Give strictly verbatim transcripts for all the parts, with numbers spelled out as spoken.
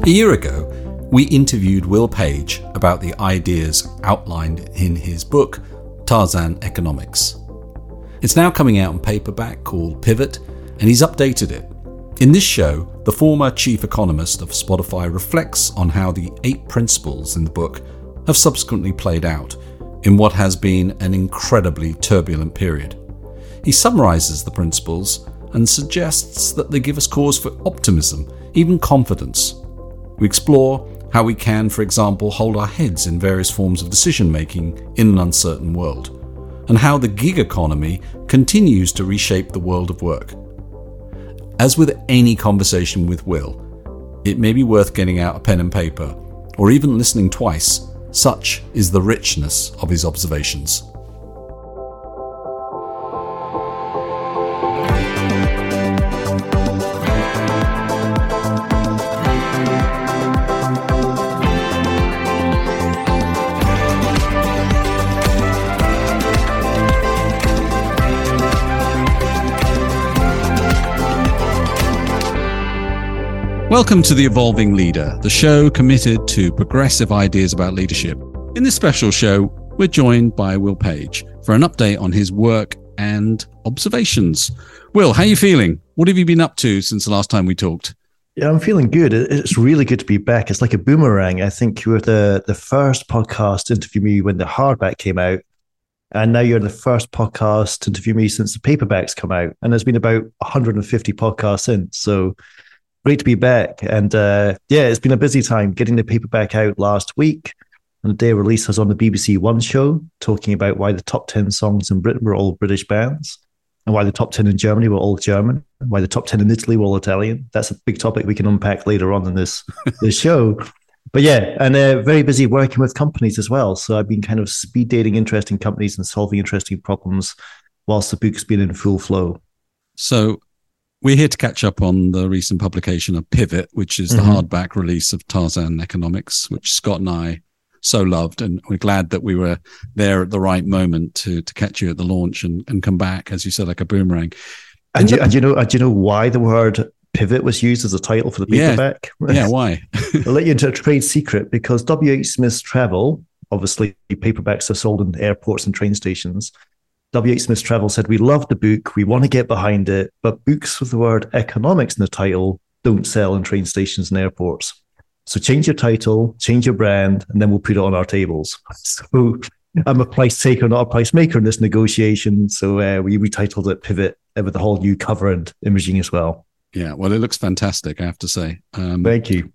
A year ago, we interviewed Will Page about the ideas outlined in his book, Tarzan Economics. It's now coming out in paperback called Pivot, and he's updated it. In this show, the former chief economist of Spotify reflects on how the eight principles in the book have subsequently played out in what has been an incredibly turbulent period. He summarizes the principles and suggests that they give us cause for optimism, even confidence. We explore how we can, for example, hold our heads in various forms of decision-making in an uncertain world, and how the gig economy continues to reshape the world of work. As with any conversation with Will, it may be worth getting out a pen and paper, or even listening twice. Such is the richness of his observations. Welcome to The Evolving Leader, the show committed to progressive ideas about leadership. In this special show, we're joined by Will Page for an update on his work and observations. Will, how are you feeling? What have you been up to since the last time we talked? Yeah, I'm feeling good. It's really good to be back. It's like a boomerang. I think you were the, the first podcast to interview me when the hardback came out. And now you're the first podcast to interview me since the paperbacks come out. And there's been about one hundred fifty podcasts since. So great to be back. And uh, yeah, it's been a busy time getting the paperback out last week. On the day of release, I was on the B B C One show talking about why the top ten songs in Britain were all British bands and why the top ten in Germany were all German, and why the top ten in Italy were all Italian. That's a big topic we can unpack later on in this, this show. But yeah, and uh, very busy working with companies as well. So I've been kind of speed dating interesting companies and solving interesting problems whilst the book's been in full flow. So we're here to catch up on the recent publication of Pivot, which is the mm-hmm. hardback release of Tarzan Economics, which Scott and I so loved. And we're glad that we were there at the right moment to to catch you at the launch and, and come back, as you said, like a boomerang. And, and, you, and you know, and you know why the word pivot was used as a title for the paperback? Yeah, yeah why? I'll let you into a trade secret, because W H Smith's Travel, obviously paperbacks are sold in airports and train stations. W H Smith's Travel said, we love the book, we want to get behind it, but books with the word economics in the title don't sell in train stations and airports. So change your title, change your brand, and then we'll put it on our tables. So I'm a price taker, not a price maker in this negotiation. So uh, we retitled it Pivot with the whole new cover and imaging as well. Yeah, well, it looks fantastic, I have to say. Um, Thank you.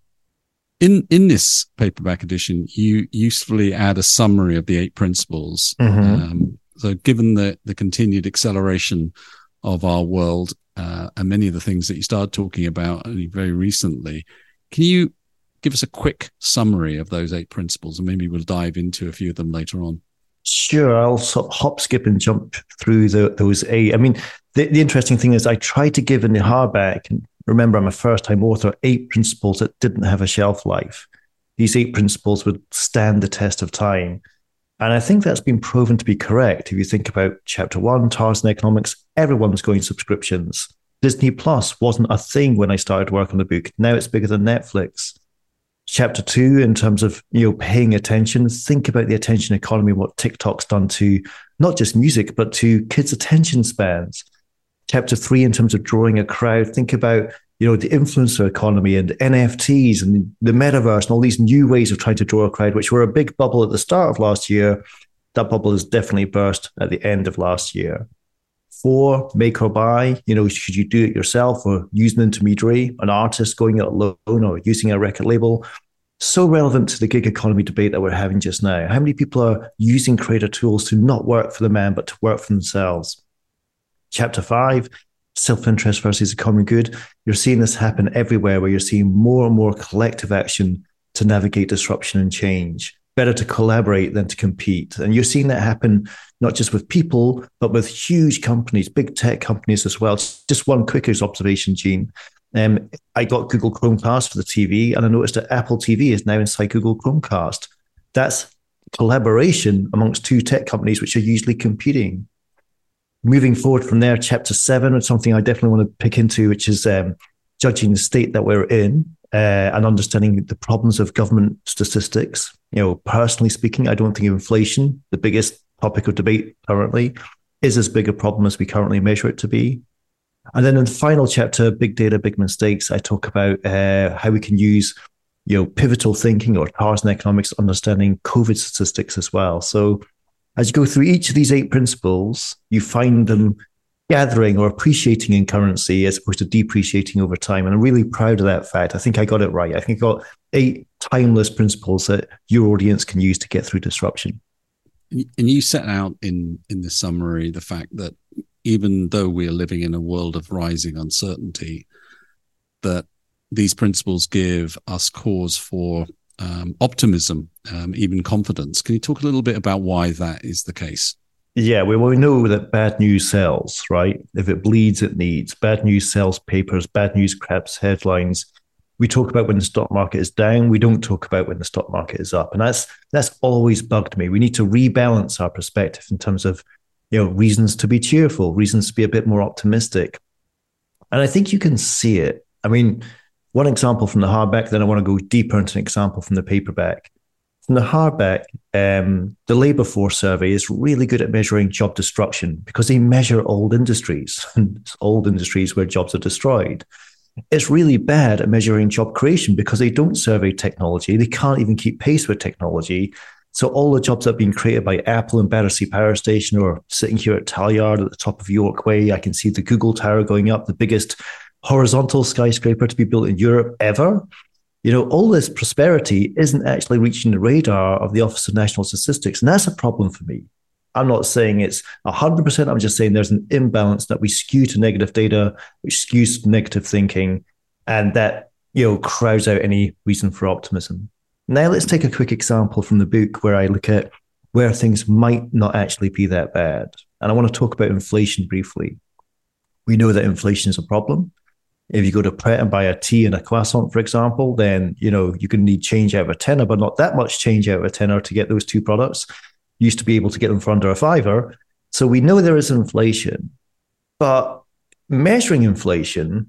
In in this paperback edition, you usefully add a summary of the eight principles. Mm-hmm. Um, so given the, the continued acceleration of our world uh, and many of the things that you started talking about only very recently, can you give us a quick summary of those eight principles, and maybe we'll dive into a few of them later on? Sure, I'll sort of hop, skip, and jump through the, those eight. I mean, the, the interesting thing is I tried to give in the hardback, and remember, I'm a first-time author, eight principles that didn't have a shelf life. These eight principles would stand the test of time. And I think that's been proven to be correct. If you think about chapter one, Tarzan Economics, everyone's going subscriptions. Disney Plus wasn't a thing when I started work on the book. Now it's bigger than Netflix. Chapter two, in terms of, you know, paying attention, think about the attention economy, what TikTok's done to not just music, but to kids' attention spans. Chapter three, in terms of drawing a crowd, think about, you know, the influencer economy and N F Ts and the metaverse and all these new ways of trying to draw a crowd, which were a big bubble at the start of last year. That bubble has definitely burst at the end of last year. Four, make or buy. You know, should you do it yourself or use an intermediary, an artist going it alone or using a record label? So relevant to the gig economy debate that we're having just now. How many people are using creator tools to not work for the man, but to work for themselves? Chapter five, self-interest versus common good. You're seeing this happen everywhere, where you're seeing more and more collective action to navigate disruption and change. Better to collaborate than to compete. And you're seeing that happen not just with people, but with huge companies, big tech companies as well. Just one quick observation, Gene. Um, I got Google Chromecast for the T V, and I noticed that Apple T V is now inside Google Chromecast. That's collaboration amongst two tech companies which are usually competing. Moving forward from there, chapter seven is something I definitely want to pick into, which is um, judging the state that we're in. uh, and understanding the problems of government statistics. You know, personally speaking, I don't think inflation, the biggest topic of debate currently, is as big a problem as we currently measure it to be. And then in the final chapter, Big Data, Big Mistakes, I talk about uh, how we can use, you know, pivotal thinking or Tarzan economics, understanding COVID statistics as well. So as you go through each of these eight principles, you find them gathering or appreciating in currency as opposed to depreciating over time. And I'm really proud of that fact. I think I got it right. I think I got eight timeless principles that your audience can use to get through disruption. And you set out in, in the summary the fact that even though we are living in a world of rising uncertainty, that these principles give us cause for um, optimism, um, even confidence. Can you talk a little bit about why that is the case? Yeah, well, we know that bad news sells, right? If it bleeds, it needs. Bad news sells papers, bad news grabs headlines. We talk about when the stock market is down. We don't talk about when the stock market is up. And that's that's always bugged me. We need to rebalance our perspective in terms of, you know, reasons to be cheerful, reasons to be a bit more optimistic. And I think you can see it. I mean, one example from the hardback, then I want to go deeper into an example from the paperback. From the hardback, um, the Labour Force Survey is really good at measuring job destruction because they measure old industries, old industries where jobs are destroyed. It's really bad at measuring job creation because they don't survey technology. They can't even keep pace with technology. So all the jobs that have been created by Apple and Battersea Power Station, or sitting here at Talyard at the top of York Way, I can see the Google Tower going up, the biggest horizontal skyscraper to be built in Europe ever. You know, all this prosperity isn't actually reaching the radar of the Office of National Statistics. And that's a problem for me. I'm not saying it's one hundred percent. I'm just saying there's an imbalance that we skew to negative data, which skews to negative thinking, and that, you know, crowds out any reason for optimism. Now, let's take a quick example from the book where I look at where things might not actually be that bad. And I want to talk about inflation briefly. We know that inflation is a problem. If you go to Pret and buy a tea and a croissant, for example, then, you know, you can need change out of a tenner, but not that much change out of a tenner to get those two products. You used to be able to get them for under a fiver. So we know there is inflation, but measuring inflation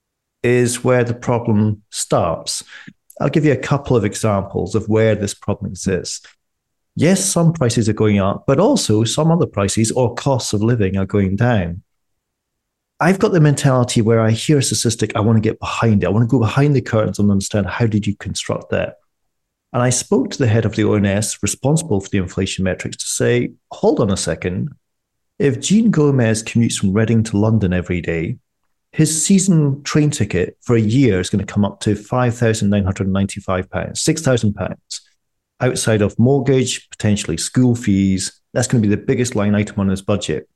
is where the problem starts. I'll give you a couple of examples of where this problem exists. Yes, some prices are going up, but also some other prices or costs of living are going down. I've got the mentality where I hear a statistic, I want to get behind it. I want to go behind the curtains and understand how did you construct that. And I spoke to the head of the O N S responsible for the inflation metrics to say, hold on a second. If Jean Gomez commutes from Reading to London every day, his season train ticket for a year is going to come up to five thousand nine hundred ninety-five pounds, six thousand pounds. Outside of mortgage, potentially school fees, that's going to be the biggest line item on his budget.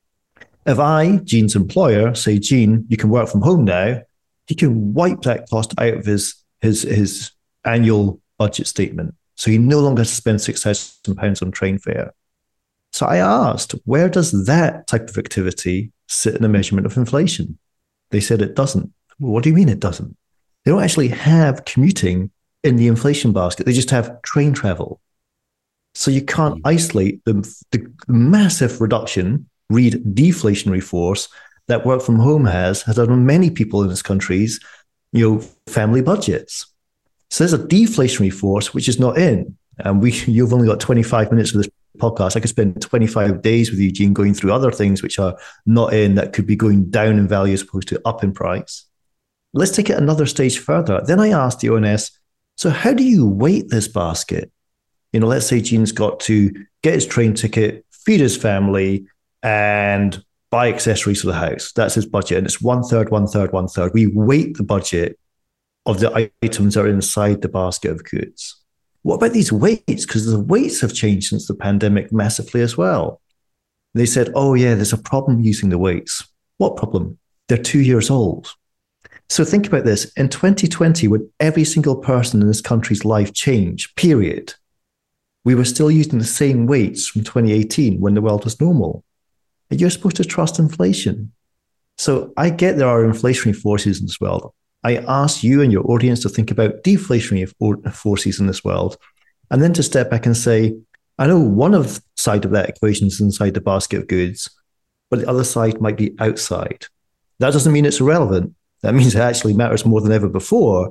If I, Jean's employer, say, Jean, you can work from home now, he can wipe that cost out of his, his, his annual budget statement. So he no longer has to spend six thousand pounds on train fare. So I asked, where does that type of activity sit in the measurement of inflation? They said it doesn't. Well, what do you mean it doesn't? They don't actually have commuting in the inflation basket. They just have train travel. So you can't isolate the, the massive reduction, read deflationary force, that work from home has, has on many people in this country's, you know, family budgets. So there's a deflationary force which is not in. And we, you've only got twenty-five minutes of this podcast. I could spend twenty-five days with Eugene going through other things which are not in, that could be going down in value as opposed to up in price. Let's take it another stage further. Then I asked the O N S, so how do you weight this basket? You know, let's say Gene's got to get his train ticket, feed his family, and buy accessories for the house. That's his budget. And it's one third, one third, one third. We weight the budget of the items that are inside the basket of goods. What about these weights? Because the weights have changed since the pandemic massively as well. They said, oh yeah, there's a problem using the weights. What problem? They're two years old. So think about this. In twenty twenty, when every single person in this country's life changed, period, we were still using the same weights from twenty eighteen when the world was normal. And you're supposed to trust inflation. So I get there are inflationary forces in this world. I ask you and your audience to think about deflationary forces in this world, and then to step back and say, I know one of the side of that equation is inside the basket of goods, but the other side might be outside. That doesn't mean it's irrelevant. That means it actually matters more than ever before.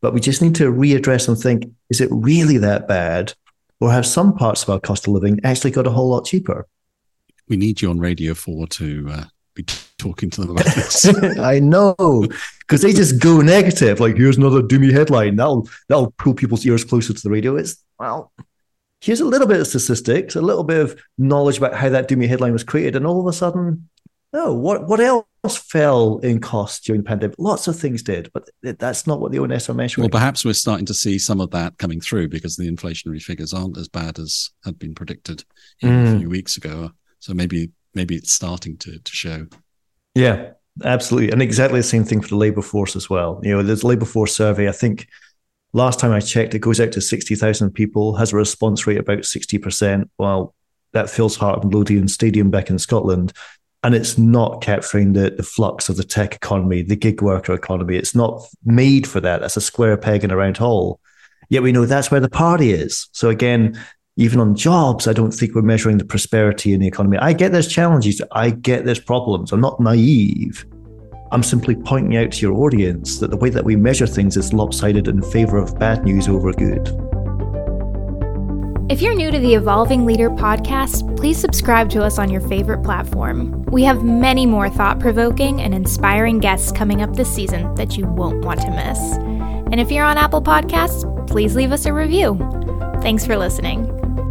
But we just need to readdress and think, is it really that bad? Or have some parts of our cost of living actually got a whole lot cheaper? We need you on Radio four to uh, be t- talking to them about this. I know, because they just go negative. Like, here's another doomy headline. That'll, that'll pull people's ears closer to the radio. It's, well, here's a little bit of statistics, a little bit of knowledge about how that doomy headline was created. And all of a sudden, no, what, what else fell in cost during the pandemic? Lots of things did, but that's not what the O N S are measuring. Well, perhaps we're starting to see some of that coming through because the inflationary figures aren't as bad as had been predicted mm. a few weeks ago. So maybe maybe it's starting to, to show. Yeah, absolutely. And exactly the same thing for the labour force as well. You know, there's a labour force survey, I think last time I checked, it goes out to sixty thousand people, has a response rate about sixty percent. Well, that fills Heart and Lothian Stadium back in Scotland. And it's not capturing the, the flux of the tech economy, the gig worker economy. It's not made for that. That's a square peg in a round hole. Yet we know that's where the party is. So again, even on jobs, I don't think we're measuring the prosperity in the economy. I get there's challenges. I get there's problems. I'm not naive. I'm simply pointing out to your audience that the way that we measure things is lopsided in favor of bad news over good. If you're new to the Evolving Leader podcast, please subscribe to us on your favorite platform. We have many more thought-provoking and inspiring guests coming up this season that you won't want to miss. And if you're on Apple Podcasts, please leave us a review. Thanks for listening.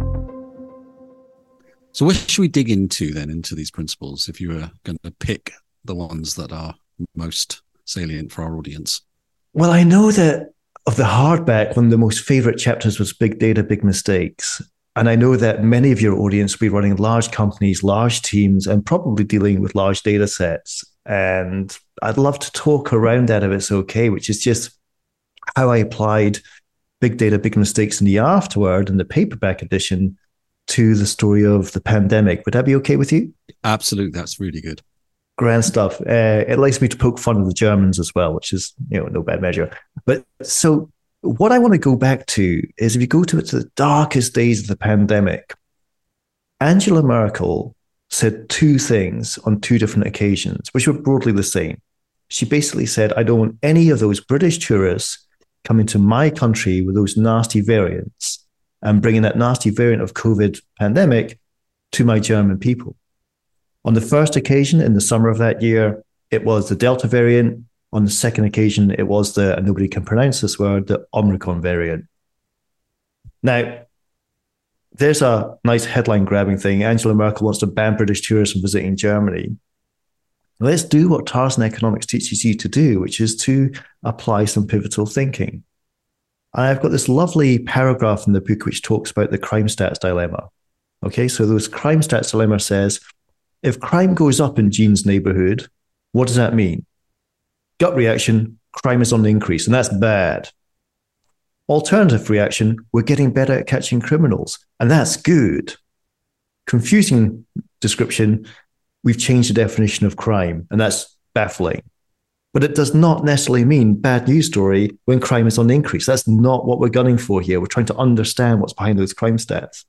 So what should we dig into then, into these principles, if you were going to pick the ones that are most salient for our audience? Well, I know that of the hardback, one of the most favorite chapters was Big Data, Big Mistakes. And I know that many of your audience will be running large companies, large teams, and probably dealing with large data sets. And I'd love to talk around that if it's okay, which is just how I applied Big Data, Big Mistakes in the afterword in the paperback edition to the story of the pandemic. Would that be okay with you? Absolutely. That's really good. Grand stuff. Uh, it likes me to poke fun of the Germans as well, which is, you know, no bad measure. But so what I want to go back to is if you go to, to the darkest days of the pandemic, Angela Merkel said two things on two different occasions, which were broadly the same. She basically said, I don't want any of those British tourists coming to my country with those nasty variants and bringing that nasty variant of COVID pandemic to my German people. On the first occasion in the summer of that year, it was the Delta variant. On the second occasion, it was the, and nobody can pronounce this word, the Omicron variant. Now, there's a nice headline grabbing thing. Angela Merkel wants to ban British tourists from visiting Germany. Let's do what Tarzan Economics teaches you to do, which is to apply some pivotal thinking. And I've got this lovely paragraph in the book which talks about the crime stats dilemma. Okay, so this crime stats dilemma says, if crime goes up in Jean's neighborhood, what does that mean? Gut reaction, crime is on the increase, and that's bad. Alternative reaction, we're getting better at catching criminals, and that's good. Confusing description, we've changed the definition of crime, and that's baffling. But it does not necessarily mean bad news story when crime is on the increase. That's not what we're gunning for here. We're trying to understand what's behind those crime stats.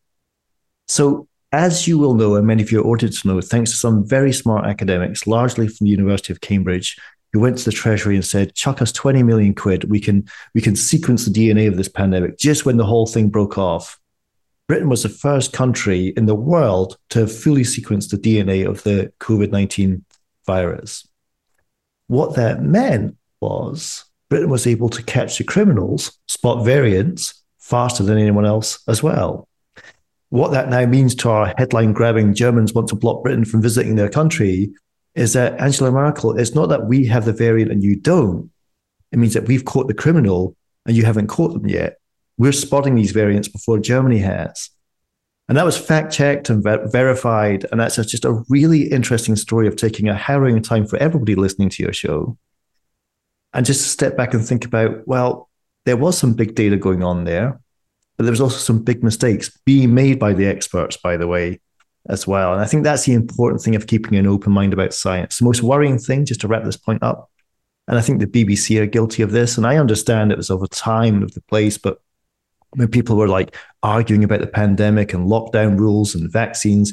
So, as you will know, and many of your audience know, thanks to some very smart academics, largely from the University of Cambridge, who went to the Treasury and said, chuck us twenty million quid, we can, we can sequence the D N A of this pandemic, just when the whole thing broke off. Britain was the first country in the world to have fully sequenced the D N A of the COVID nineteen virus. What that meant was Britain was able to catch the criminals, spot variants, faster than anyone else as well. What that now means to our headline-grabbing Germans want to block Britain from visiting their country is that Angela Merkel, it's not that we have the variant and you don't. It means that we've caught the criminal and you haven't caught them yet. We're spotting these variants before Germany has. And that was fact-checked and ver- verified. And that's just a really interesting story of taking a harrowing time for everybody listening to your show. And just to step back and think about, well, there was some big data going on there, but there was also some big mistakes being made by the experts, by the way, as well. And I think that's the important thing of keeping an open mind about science. The most worrying thing, just to wrap this point up, and I think the B B C are guilty of this, and I understand it was over time and of the place, but when people were like arguing about the pandemic and lockdown rules and vaccines,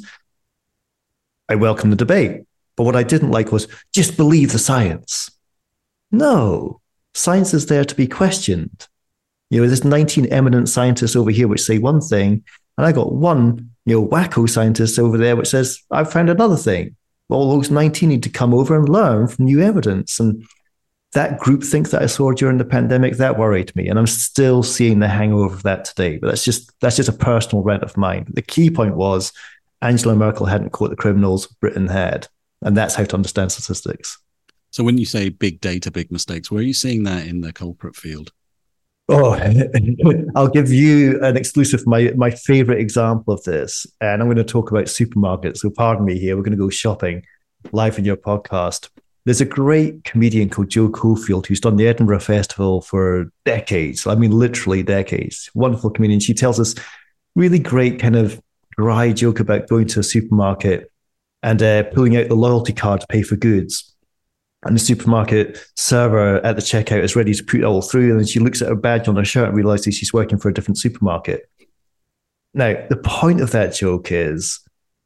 I welcome the debate. But what I didn't like was just believe the science. No, Science is there to be questioned. You know, there's nineteen eminent scientists over here which say one thing, and I got one, you know, wacko scientist over there which says, I've found another thing. Well, those nineteen need to come over and learn from new evidence. And that groupthink that I saw during the pandemic, that worried me. And I'm still seeing the hangover of that today. But that's just that's just a personal rant of mine. The key point was Angela Merkel hadn't caught the criminals, Britain had. And that's how to understand statistics. So when you say big data, big mistakes, where are you seeing that in the culprit field? Oh, I'll give you an exclusive, my, my favorite example of this. And I'm going to talk about supermarkets. So pardon me here. We're going to go shopping live in your podcast. There's a great comedian called Jo Caulfield who's done the Edinburgh Festival for decades. I mean, literally decades. Wonderful comedian. She tells us really great kind of dry joke about going to a supermarket and uh, pulling out the loyalty card to pay for goods. And the supermarket server at the checkout is ready to put it all through. And then she looks at her badge on her shirt and realizes she's working for a different supermarket. Now, the point of that joke is,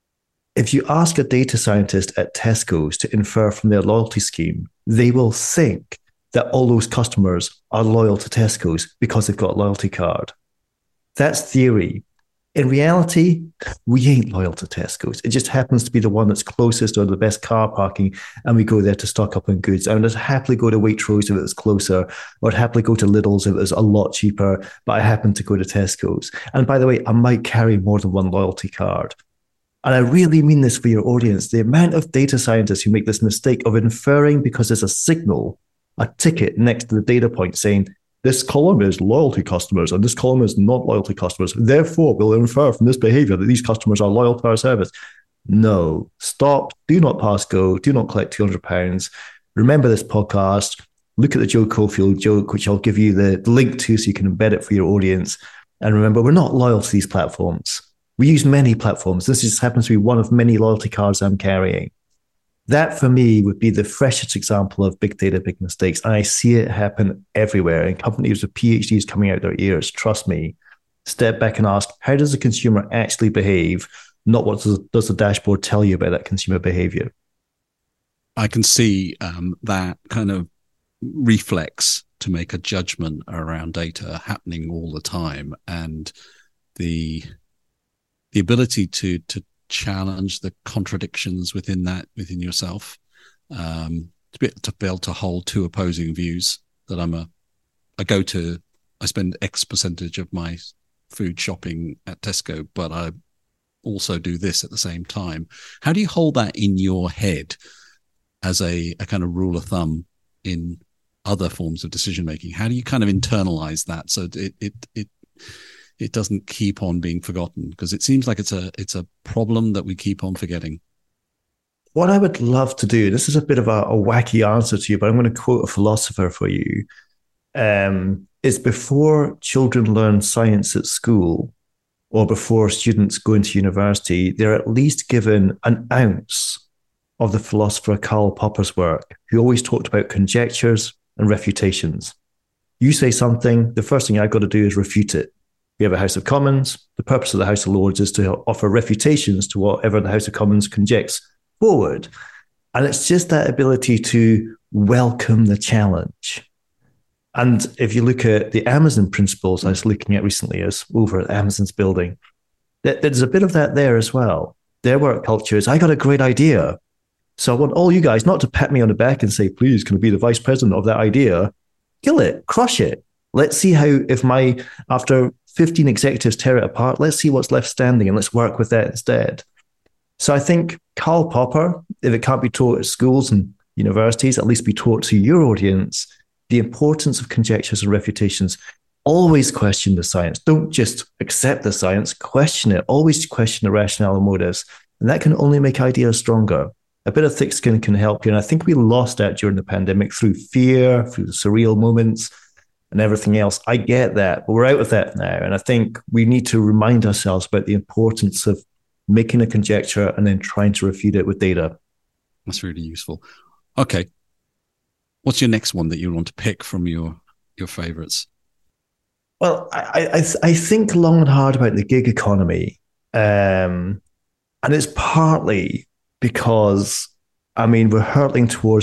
if you ask a data scientist at Tesco's to infer from their loyalty scheme, they will think that all those customers are loyal to Tesco's because they've got a loyalty card. That's theory. In reality, we ain't loyal to Tesco's. It just happens to be the one that's closest or the best car parking, and we go there to stock up on goods. I would happily go to Waitrose if it was closer, or I'd happily go to Lidl's if it was a lot cheaper, but I happen to go to Tesco's. And by the way, I might carry more than one loyalty card. And I really mean this for your audience. The amount of data scientists who make this mistake of inferring because there's a signal, a ticket next to the data point saying, this column is loyalty customers and this column is not loyalty customers. Therefore, we'll infer from this behavior that these customers are loyal to our service. No, stop. Do not pass go. Do not collect two hundred pounds. Remember this podcast. Look at the Jo Caulfield joke, which I'll give you the link to so you can embed it for your audience. And remember, we're not loyal to these platforms. We use many platforms. This just happens to be one of many loyalty cards I'm carrying. That, for me, would be the freshest example of big data, big mistakes. And I see it happen everywhere. And companies with PhDs coming out their ears, trust me, step back and ask, how does the consumer actually behave? Not what does, does the dashboard tell you about that consumer behavior? I can see um, that kind of reflex to make a judgment around data happening all the time. And the the ability to to challenge the contradictions within that, within yourself, um, to be, to be able to hold two opposing views, that I'm a, a go-to, I spend X percentage of my food shopping at Tesco, but I also do this at the same time. How do you hold that in your head as a, a kind of rule of thumb in other forms of decision-making? How do you kind of internalize that so it, it, it, it doesn't keep on being forgotten? Because it seems like it's a it's a problem that we keep on forgetting. What I would love to do, this is a bit of a, a wacky answer to you, but I'm going to quote a philosopher for you, um, is before children learn science at school or before students go into university, they're at least given an ounce of the philosopher Karl Popper's work, who always talked about conjectures and refutations. You say something, the first thing I've got to do is refute it. We have a House of Commons. The purpose of the House of Lords is to offer refutations to whatever the House of Commons conjects forward. And it's just that ability to welcome the challenge. And if you look at the Amazon principles I was looking at recently, as over at Amazon's building, there's a bit of that there as well. Their work culture is, I got a great idea. So I want all you guys not to pat me on the back and say, please, can I be the vice president of that idea? Kill it, crush it. Let's see how, if my, after fifteen executives tear it apart, let's see what's left standing and let's work with that instead. So I think Karl Popper, if it can't be taught at schools and universities, at least be taught to your audience, the importance of conjectures and refutations. Always question the science. Don't just accept the science, question it. Always question the rationale and motives. And that can only make ideas stronger. A bit of thick skin can help you. And I think we lost that during the pandemic through fear, through the surreal moments, and everything else. I get that, but we're out of that now. And I think we need to remind ourselves about the importance of making a conjecture and then trying to refute it with data. That's really useful. Okay. What's your next one that you want to pick from your, your favorites? Well, I, I, I think long and hard about the gig economy. Um, and it's partly because, I mean, we're hurtling towards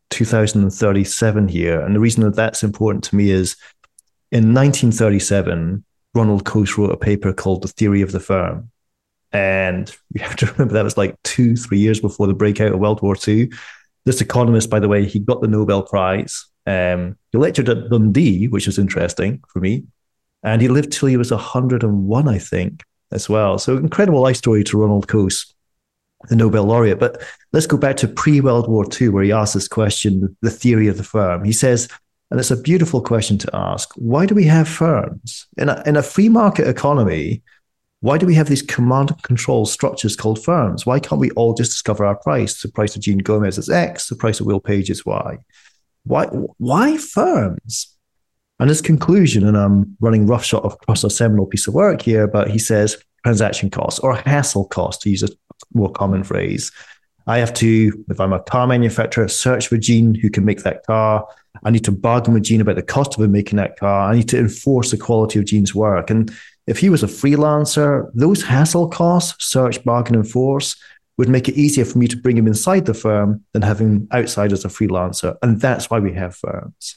two thousand thirty-seven here. And the reason that that's important to me is in nineteen thirty-seven, Ronald Coase wrote a paper called The Theory of the Firm. And you have to remember that was like two, three years before the breakout of World War Two. This economist, by the way, he got the Nobel Prize. Um, he lectured at Dundee, which was interesting for me. And he lived till he was one hundred and one, I think, as well. So incredible life story to Ronald Coase, the Nobel laureate. But let's go back to pre-World War Two, where he asked this question, the theory of the firm. He says, and it's a beautiful question to ask, why do we have firms? In a, in a free market economy, why do we have these command and control structures called firms? Why can't we all just discover our price? The price of Jean Gomez is X, the price of Will Page is Y. Why, why firms? And his conclusion, and I'm running roughshod across a seminal piece of work here, but he says transaction costs or hassle costs, to use a more common phrase. I have to, if I'm a car manufacturer, search for Jean who can make that car. I need to bargain with Jean about the cost of him making that car. I need to enforce the quality of Jean's work. And if he was a freelancer, those hassle costs, search, bargain, enforce, would make it easier for me to bring him inside the firm than have him outside as a freelancer. And that's why we have firms.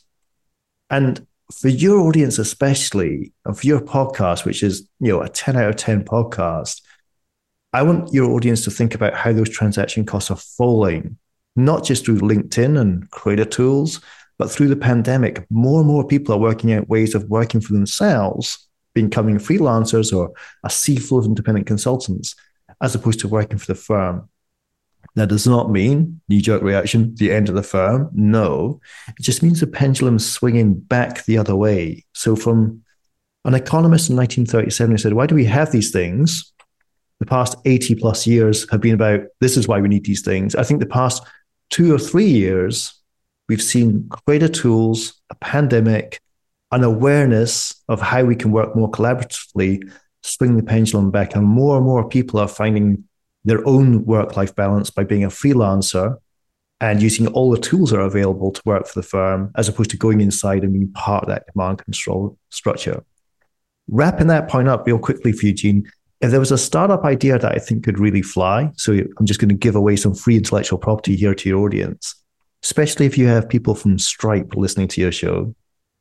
And for your audience especially, and for your podcast, which is, you know, a ten out of ten podcast, I want your audience to think about how those transaction costs are falling, not just through LinkedIn and creator tools, but through the pandemic. More and more people are working out ways of working for themselves, becoming freelancers or a sea full of independent consultants, as opposed to working for the firm. That does not mean, knee-jerk reaction, the end of the firm. No, it just means the pendulum swinging back the other way. So from an economist in nineteen thirty-seven who said, why do we have these things? The past eighty plus years have been about, this is why we need these things. I think the past two or three years, we've seen greater tools, a pandemic, an awareness of how we can work more collaboratively, swing the pendulum back. And more and more people are finding their own work-life balance by being a freelancer and using all the tools that are available to work for the firm, as opposed to going inside and being part of that command control structure. Wrapping that point up real quickly for you, Jean, if there was a startup idea that I think could really fly, so I'm just going to give away some free intellectual property here to your audience, especially if you have people from Stripe listening to your show,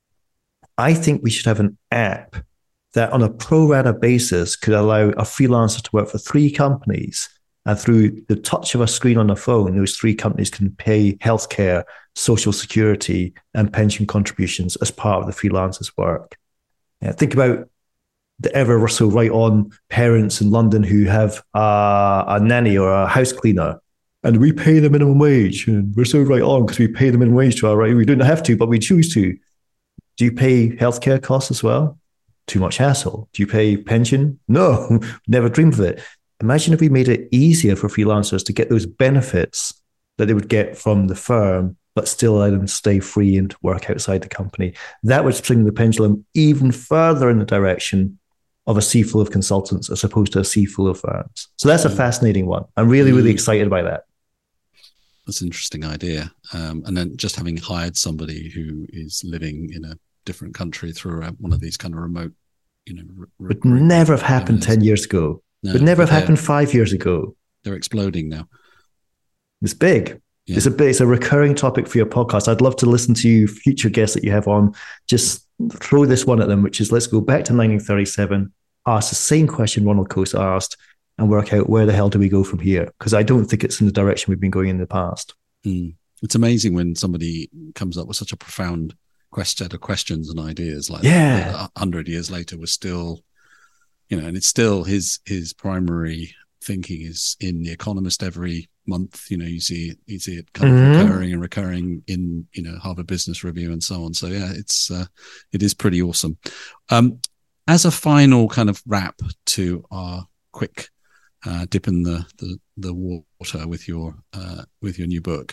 I think we should have an app that on a pro rata basis could allow a freelancer to work for three companies. And through the touch of a screen on a phone, those three companies can pay healthcare, social security, and pension contributions as part of the freelancer's work. Yeah, think about the ever so right on parents in London who have uh, a nanny or a house cleaner, and we pay the minimum wage. And we're so right on because we pay the minimum wage to our right. We don't have to, but we choose to. Do you pay healthcare costs as well? Too much hassle. Do you pay pension? No, never dreamed of it. Imagine if we made it easier for freelancers to get those benefits that they would get from the firm, but still allow them to stay free and to work outside the company. That would swing the pendulum even further in the direction of a sea full of consultants as opposed to a sea full of firms. So that's a fascinating one. I'm really, really excited by that. That's an interesting idea. Um, and then just having hired somebody who is living in a different country through one of these kind of remote, you know, re- would never have happened ten years ago. No, would never have happened five years ago. They're exploding now. It's big. Yeah. It's a big, it's a recurring topic for your podcast. I'd love to listen to you, future guests that you have on. Just throw this one at them, which is let's go back to nineteen thirty-seven, ask the same question Ronald Coase asked, and work out where the hell do we go from here? Because I don't think it's in the direction we've been going in the past. Mm. It's amazing when somebody comes up with such a profound set of questions and ideas like yeah. that. A hundred years later, we're still, you know, and it's still his his primary thinking is in The Economist every month. You know, you see you see it kind mm-hmm. of recurring and recurring in, you know, Harvard Business Review and so on. So yeah, it's uh, it is pretty awesome. Um, as a final kind of wrap to our quick uh, dip in the, the the water with your uh, with your new book,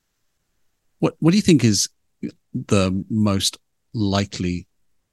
what what do you think is the most likely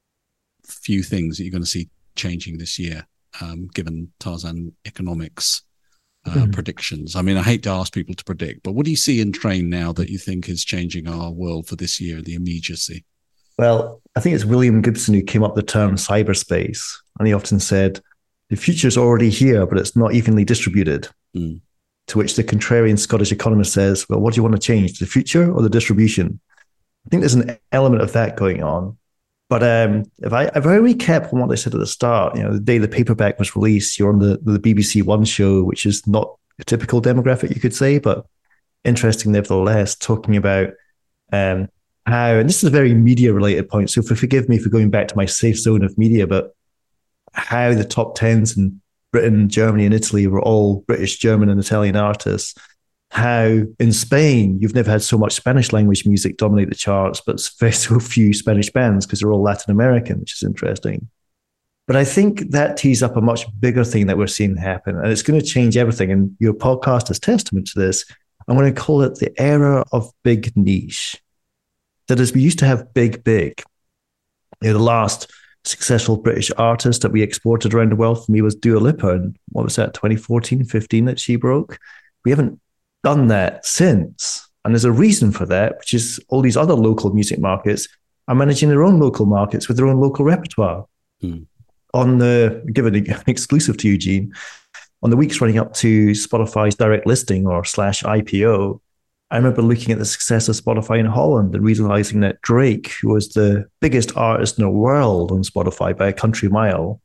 few things that you're going to see changing this year, um, given Tarzan Economics uh, mm. predictions? I mean, I hate to ask people to predict, but what do you see in train now that you think is changing our world for this year, the immediacy? Well, I think it's William Gibson who came up with the term cyberspace. And he often said, the future's already here, but it's not evenly distributed. Mm. To which the contrarian Scottish economist says, well, what do you want to change, the future or the distribution? I think there's an element of that going on. But um, if I if I recap on what I said at the start, you know, the day the paperback was released, you're on the, the B B C One show, which is not a typical demographic, you could say, but interesting nevertheless, talking about um, how, and this is a very media-related point, so for, forgive me for going back to my safe zone of media, but how the top tens in Britain, Germany, and Italy were all British, German, and Italian artists. How in Spain, you've never had so much Spanish language music dominate the charts, but very so few Spanish bands because they're all Latin American, which is interesting. But I think that tees up a much bigger thing that we're seeing happen, and it's going to change everything. And your podcast is testament to this. I'm going to call it the era of big niche. That is, we used to have big, big. You know, the last successful British artist that we exported around the world for me was Dua Lipa. And what was that, twenty fourteen, fifteen that she broke? We haven't done that since. And there's a reason for that, which is all these other local music markets are managing their own local markets with their own local repertoire. Mm. On the, given an exclusive to Eugene, on the weeks running up to Spotify's direct listing or slash I P O, I remember looking at the success of Spotify in Holland and realizing that Drake, who was the biggest artist in the world on Spotify by a country mile,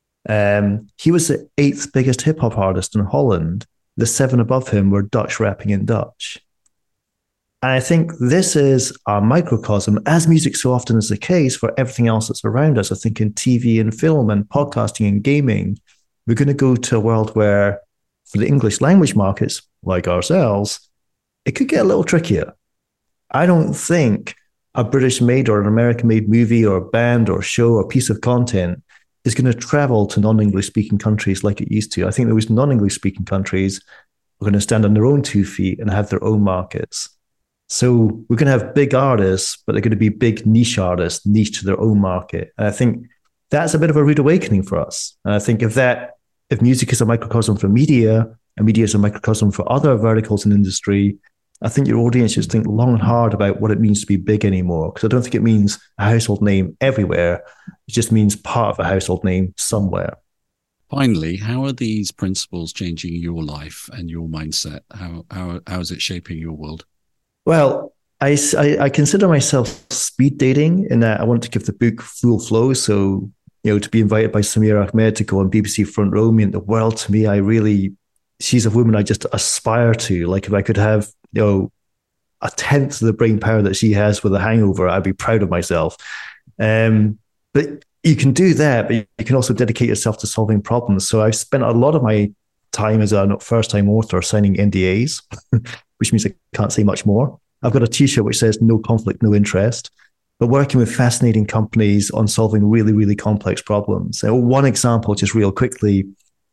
um, he was the eighth biggest hip hop artist in Holland. The seven above him were Dutch rapping in Dutch. And I think this is a microcosm, as music so often is the case for everything else that's around us. I think in T V and film and podcasting and gaming, we're going to go to a world where for the English language markets, like ourselves, it could get a little trickier. I don't think a British-made or an American-made movie or band or show or piece of content is going to travel to non-English speaking countries like it used to. I think those non-English speaking countries are going to stand on their own two feet and have their own markets. So we're going to have big artists, but they're going to be big niche artists, niche to their own market. And I think that's a bit of a rude awakening for us. And I think if that, if music is a microcosm for media and media is a microcosm for other verticals in industry, I think your audience should think long and hard about what it means to be big anymore. Because I don't think it means a household name everywhere. It just means part of a household name somewhere. Finally, how are these principles changing your life and your mindset? How how how is it shaping your world? Well, I, I, I consider myself speed dating in that I want to give the book full flow. So, you know, to be invited by Samir Ahmed to go on B B C Front Row meant the world to me. I really, she's a woman I just aspire to. Like if I could have, you know, a tenth of the brain power that she has with a hangover, I'd be proud of myself. Um, but you can do that, but you can also dedicate yourself to solving problems. So I've spent a lot of my time as a first-time author signing N D As, which means I can't say much more. I've got a t-shirt which says no conflict, no interest, but working with fascinating companies on solving really, really complex problems. So one example, just real quickly,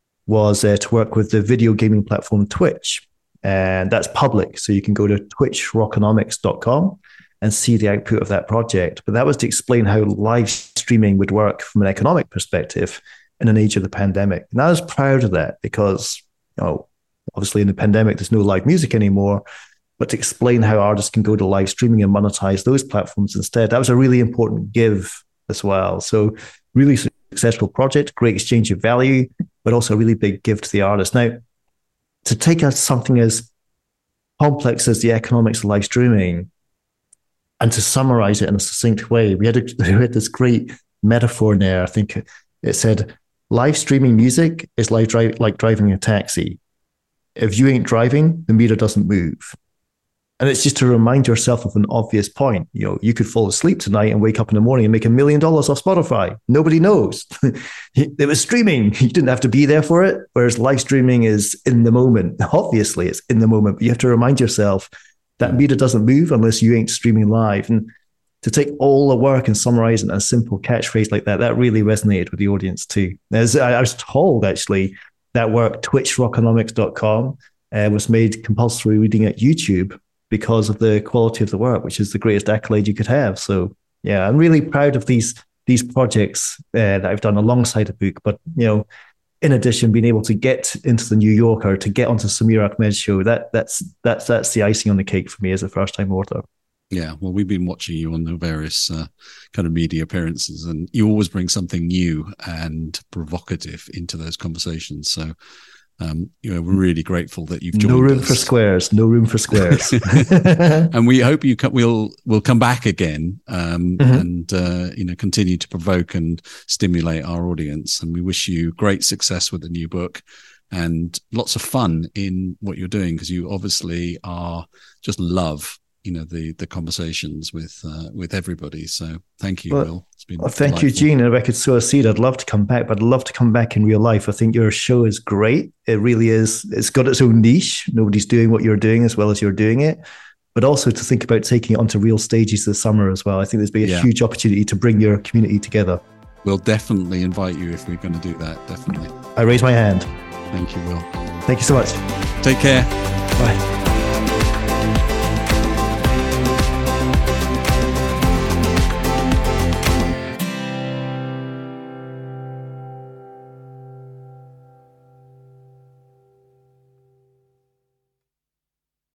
was uh, to work with the video gaming platform Twitch. And that's public. So you can go to twitch rockonomics dot com and see the output of that project. But that was to explain how live streaming would work from an economic perspective in an age of the pandemic. And I was proud of that because, you know, obviously in the pandemic, there's no live music anymore. But to explain how artists can go to live streaming and monetize those platforms instead, that was a really important give as well. So really successful project, great exchange of value, but also a really big give to the artist. Now, to take out something as complex as the economics of live streaming and to summarize it in a succinct way, we had, a, we had this great metaphor in there. I think it said, live streaming music is like, dri- like driving a taxi. If you ain't driving, the meter doesn't move. And it's just to remind yourself of an obvious point. You know, you could fall asleep tonight and wake up in the morning and make a million dollars off Spotify. Nobody knows. It was streaming. You didn't have to be there for it. Whereas live streaming is in the moment. Obviously, it's in the moment. But you have to remind yourself that meter doesn't move unless you ain't streaming live. And to take all the work and summarize it in a simple catchphrase like that, that really resonated with the audience too. As I was told, actually, that work, twitch rockonomics dot com, uh, was made compulsory reading at YouTube because of the quality of the work, which is the greatest accolade you could have. So yeah, I'm really proud of these these projects uh, that I've done alongside the book. But, you know, in addition, being able to get into the New Yorker, to get onto Samir Ahmed's show, that that's that's that's the icing on the cake for me as a first-time author. Yeah, well, we've been watching you on the various uh, kind of media appearances, and you always bring something new and provocative into those conversations. So um, you know, we're really grateful that you've joined us. No room us. for squares. No room for squares. And we hope you co- we'll we'll come back again um, mm-hmm. and uh, you know continue to provoke and stimulate our audience. And we wish you great success with the new book and lots of fun in what you're doing, because you obviously are just love you know the the conversations with uh, with everybody. So thank you, well, Will. It's been well, thank delightful. you, Gene. And if I could sow a seed, I'd love to come back, but I'd love to come back in real life. I think your show is great. It really is. It's got its own niche. Nobody's doing what you're doing as well as you're doing it. But also to think about taking it onto real stages this summer as well. I think there's been a yeah. huge opportunity to bring your community together. We'll definitely invite you if we're going to do that. Definitely. I raise my hand. Thank you, Will. Thank you so much. Take care. Bye.